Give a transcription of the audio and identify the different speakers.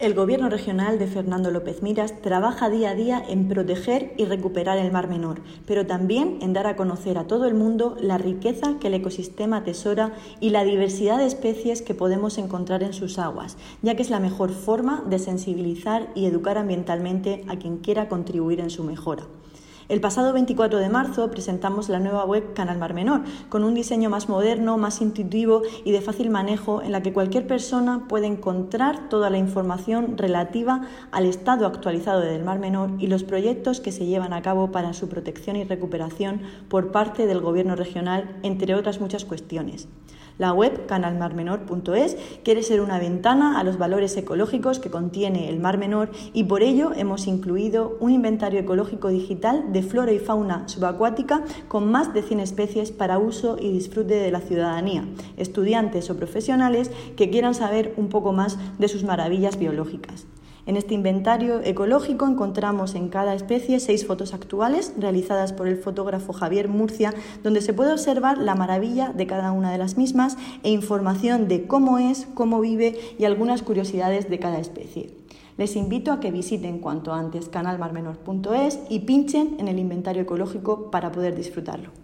Speaker 1: El Gobierno regional de Fernando López Miras trabaja día a día en proteger y recuperar el Mar Menor, pero también en dar a conocer a todo el mundo la riqueza que el ecosistema atesora y la diversidad de especies que podemos encontrar en sus aguas, ya que es la mejor forma de sensibilizar y educar ambientalmente a quien quiera contribuir en su mejora. El pasado 24 de marzo presentamos la nueva web Canal Mar Menor, con un diseño más moderno, más intuitivo y de fácil manejo, en la que cualquier persona puede encontrar toda la información relativa al estado actualizado del Mar Menor y los proyectos que se llevan a cabo para su protección y recuperación por parte del Gobierno regional, entre otras muchas cuestiones. La web canalmarmenor.es quiere ser una ventana a los valores ecológicos que contiene el Mar Menor y por ello hemos incluido un inventario ecológico digital de flora y fauna subacuática con más de 100 especies para uso y disfrute de la ciudadanía, estudiantes o profesionales que quieran saber un poco más de sus maravillas biológicas. En este inventario ecológico encontramos en cada especie 6 fotos actuales realizadas por el fotógrafo Javier Murcia, donde se puede observar la maravilla de cada una de las mismas e información de cómo es, cómo vive y algunas curiosidades de cada especie. Les invito a que visiten cuanto antes canalmarmenor.es y pinchen en el inventario ecológico para poder disfrutarlo.